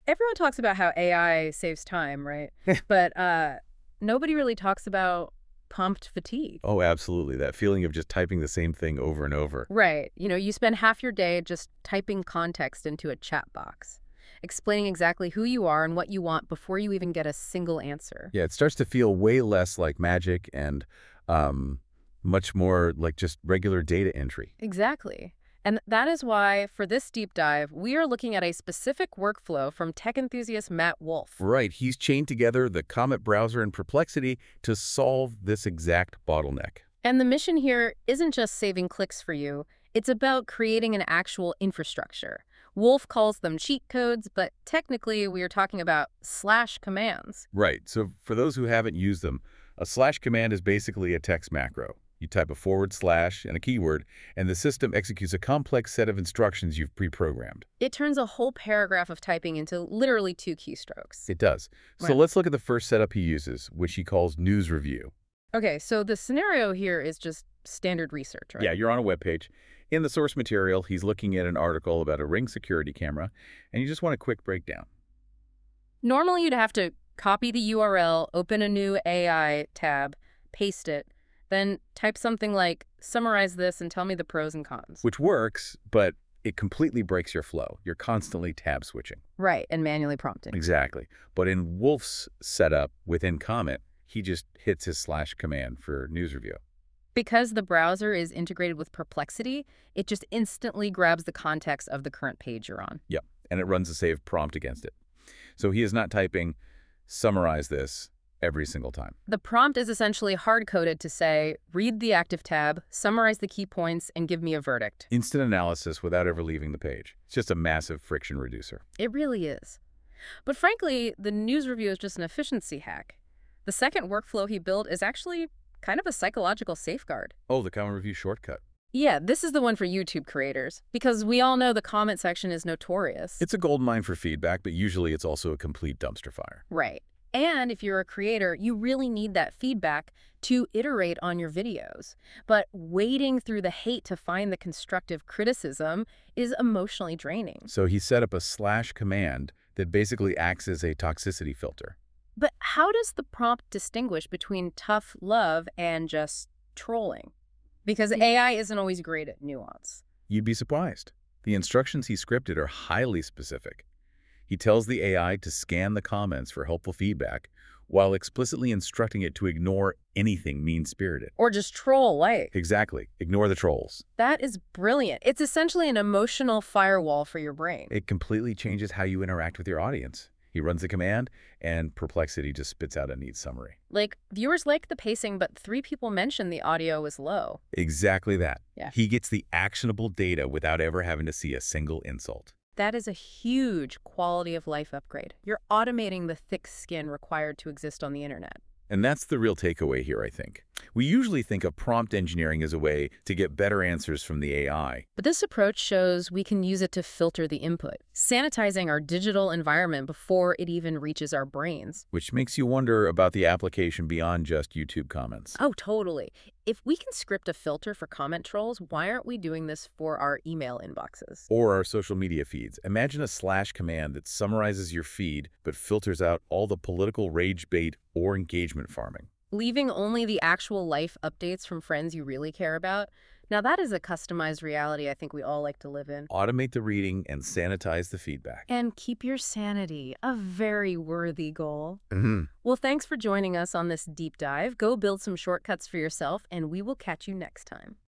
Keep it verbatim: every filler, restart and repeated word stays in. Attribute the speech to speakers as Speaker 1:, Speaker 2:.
Speaker 1: Everyone talks about how A I saves time, right? But uh, nobody really talks about prompt fatigue.
Speaker 2: Oh, absolutely. That feeling of just typing the same thing over and over.
Speaker 1: Right. You know, you spend half your day just typing context into a chat box, explaining exactly who you are and what you want before you even get a single answer.
Speaker 2: Yeah, it starts to feel way less like magic and um, much more like just regular data entry.
Speaker 1: Exactly. And that is why, for this deep dive, we are looking at a specific workflow from tech enthusiast Matt Wolf.
Speaker 2: Right. He's chained together the Comet browser and Perplexity to solve this exact bottleneck.
Speaker 1: And the mission here isn't just saving clicks for you, it's about creating an actual infrastructure. Wolf calls them cheat codes, but technically we are talking about slash commands.
Speaker 2: Right. So for those who haven't used them, a slash command is basically a text macro. You type a forward slash and a keyword, and the system executes a complex set of instructions you've pre-programmed.
Speaker 1: It turns a whole paragraph of typing into literally two keystrokes.
Speaker 2: It does. So
Speaker 1: Right.
Speaker 2: let's look at the first setup he uses, which he calls news review.
Speaker 1: Okay, so the scenario here is just standard research, right?
Speaker 2: Yeah, you're on a web page. In the source material, he's looking at an article about a Ring security camera, and you just want a quick breakdown.
Speaker 1: Normally you'd have to copy the U R L, open a new A I tab, paste it, then type something like, summarize this and tell me the pros and cons.
Speaker 2: Which works, but it completely breaks your flow. You're constantly tab switching.
Speaker 1: Right, and manually prompting.
Speaker 2: Exactly. But in Wolf's setup within Comet, he just hits his slash command for news review.
Speaker 1: Because the browser is integrated with Perplexity, it just instantly grabs the context of the current page you're on.
Speaker 2: Yep. And it runs a saved prompt against it. So he is not typing, summarize this, every single time.
Speaker 1: The prompt is essentially hard-coded to say, read the active tab, summarize the key points, and give me a verdict.
Speaker 2: Instant analysis without ever leaving the page. It's just a massive friction reducer.
Speaker 1: It really is. But frankly, the news review is just an efficiency hack. The second workflow he built is actually kind of a psychological safeguard.
Speaker 2: Oh, the comment review shortcut.
Speaker 1: Yeah, this is the one for YouTube creators, because we all know the comment section is notorious.
Speaker 2: It's a gold mine for feedback, but usually it's also a complete dumpster fire.
Speaker 1: Right. And if you're a creator, you really need that feedback to iterate on your videos. But wading through the hate to find the constructive criticism is emotionally draining.
Speaker 2: So he set up a slash command that basically acts as a toxicity filter.
Speaker 1: But how does the prompt distinguish between tough love and just trolling? Because A I isn't always great at nuance.
Speaker 2: You'd be surprised. The instructions he scripted are highly specific. He tells the A I to scan the comments for helpful feedback while explicitly instructing it to ignore anything mean-spirited.
Speaker 1: Or just troll like.
Speaker 2: Exactly. Ignore the trolls.
Speaker 1: That is brilliant. It's essentially an emotional firewall for your brain.
Speaker 2: It completely changes how you interact with your audience. He runs the command, and Perplexity just spits out a neat summary.
Speaker 1: Like, viewers like the pacing, but three people mentioned the audio was low.
Speaker 2: Exactly that.
Speaker 1: Yeah.
Speaker 2: He gets the actionable data without ever having to see a single insult.
Speaker 1: That is a huge quality of life upgrade. You're automating the thick skin required to exist on the internet.
Speaker 2: And that's the real takeaway here, I think. We usually think of prompt engineering as a way to get better answers from the A I.
Speaker 1: But this approach shows we can use it to filter the input, sanitizing our digital environment before it even reaches our brains.
Speaker 2: Which makes you wonder about the application beyond just YouTube comments.
Speaker 1: Oh, totally. If we can script a filter for comment trolls, why aren't we doing this for our email inboxes?
Speaker 2: Or our social media feeds. Imagine a slash command that summarizes your feed but filters out all the political rage bait or engagement farming.
Speaker 1: Leaving only the actual life updates from friends you really care about. Now that is a customized reality I think we all like to live in.
Speaker 2: Automate the reading and sanitize the feedback.
Speaker 1: And keep your sanity, a very worthy goal.
Speaker 2: Mm-hmm.
Speaker 1: Well, thanks for joining us on this deep dive. Go build some shortcuts for yourself, and we will catch you next time.